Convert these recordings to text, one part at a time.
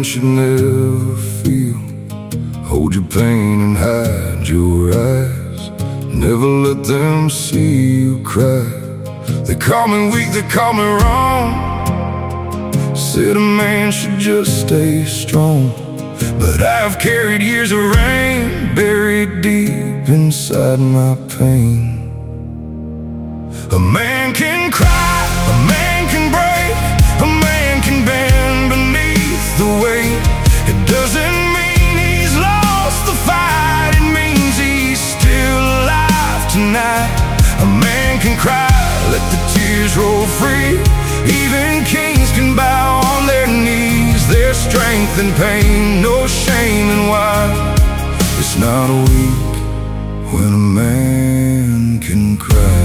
should never feel. Hold your pain and hide your eyes. Never let them see you cry. They call me weak, they call me wrong. Said a man should just stay strong. But I've carried years of rain buried deep inside my pain. A man can cry, a man can break, a man can bend beneath the weight. It doesn't mean he's lost the fight, it means he's still alive tonight. A man can cry, let the tears roll free. Even kings can bow on their knees. There's strength in pain, no shame in why. It's not weak when a man can cry.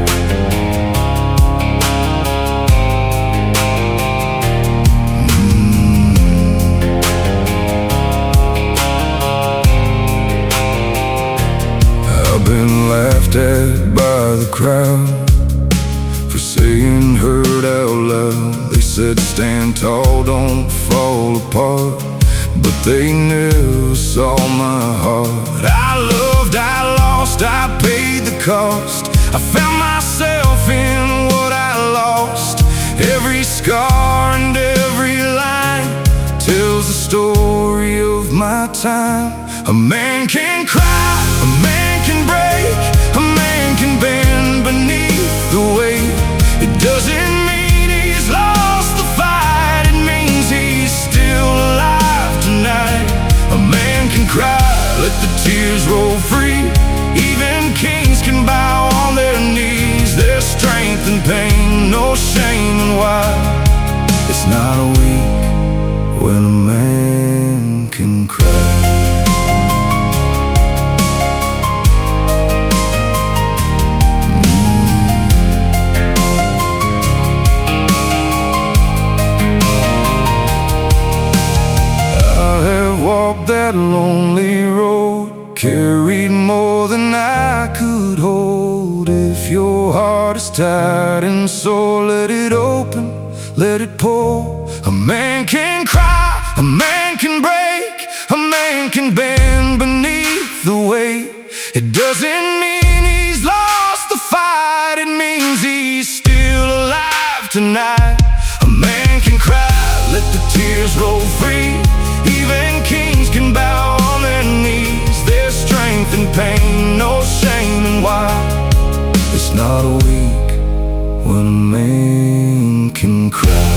I've been laughed at by the crowd for saying hurt out loud. They said stand tall, don't fall apart, but they never saw my heart. I loved, I lost, I paid the cost. I found myself in what I lost. Every scar and every line tells the story of my time. A man can cry, a man can break, a man can bend beneath the weight. It doesn't mean he's lost the fight, it means he's still alive tonight. A man can cry, let the tears roll free. Even kings can bow on their knees. There's strength in pain, no shame in why. It's not weak when a man can cry. Walked that lonely road, carried more than I could hold. If your heart is tired and sore, let it open, let it pour. A man can cry, a man can break, a man can bend beneath the weight. It doesn't mean he's lost the fight, it means he's still alive tonight. A man can cry, let the tears roll free. Even kings can bow on their knees. There's strength in pain, no shame in why. It's not weak when a man can cry.